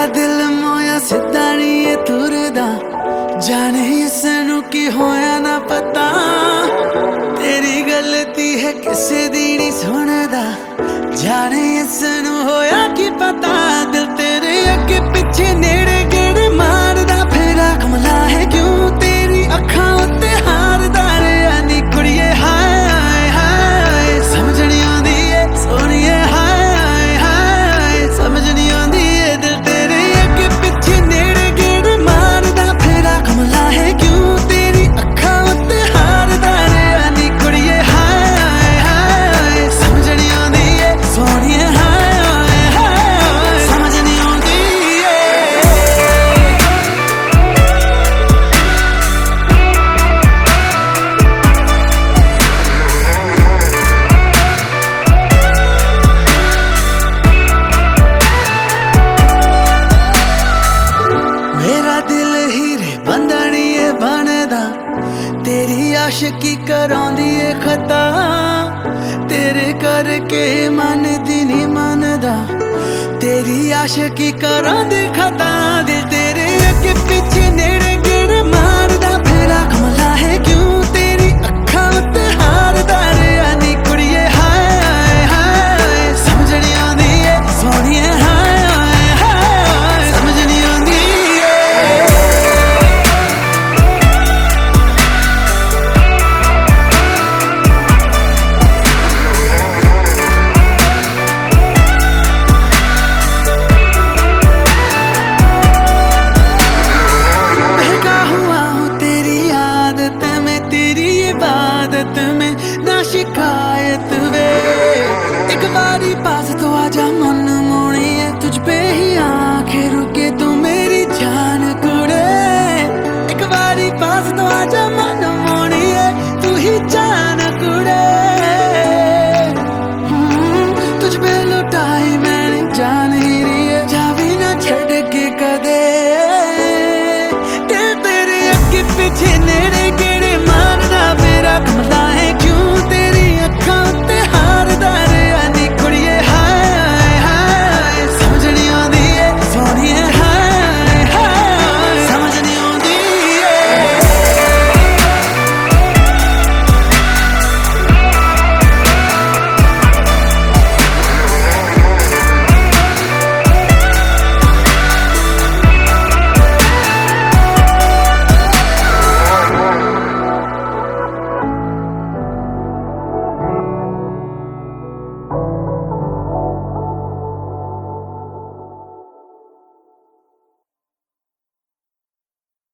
मेरा दिल मोया सिद्धा नहीं तुरदा, जाने इसनू की होया ना पता। तेरी गलती है किसे दी नहीं सुनदा, जाने इसनू होया की पता। दिल तेरे अगे पिछे नेड़े गेड़े मारदा फिरा, कमला है क्यों तेरी अखां उत्ते हारदा रे। नी कुड़िए हाय हाय हाय, समझ नहीं आंदी ए सोहणीए हाय हाय हाय, समझ नहीं आंदी ए। दिल तेरे अगे पिछे नेड़े गेड़े मारदा फिरा, कमला है क्यों तेरी अखां उत्ते हारदा रे। नी कुड़िए हाय हाय हाय, समझ नहीं आंदी ए सोहणीए हाय हाय हाय, समझ नहीं आंदी ए। मेरा दिल हीरे बंधनिए बनदा, तेरी आशिकी करांदी ए खता। तेरे करके मन दी नहीं मनदा, तेरी आशिकी करांदी खता। दिल तेरे अगे पीछे नेड़े गेड़े मारदा फिरा, कमला है क्यों तेरी अखां उत्ते हारदा रे। नी कुड़िए हाय हाय हाय, समझ नहीं आंदी ए सोहणीए हाय हाय हाय, समझ नहीं आंदी ए। बहका हुआ हूँ तेरी आदत में, तेरी इबादत में ना शिकायत वे। एक बारी पास तो आजा मन